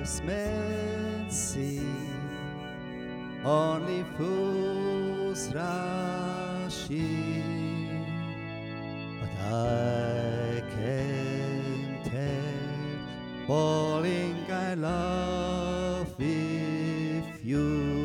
men see, only fools rush in, but I can tell, falling I love with you.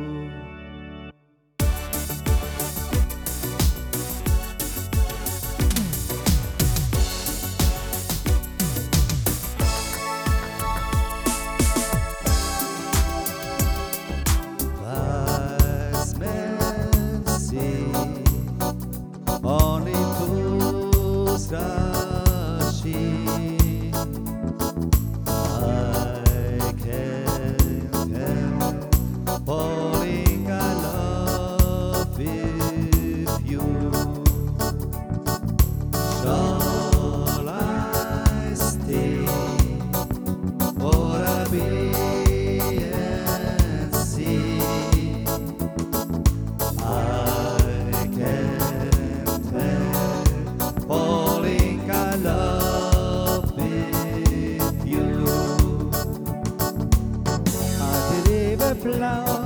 Only fools rushing, I can tell, falling I love with you. Shall I stay or I'll be and see? Falling I love with you. I believe a flower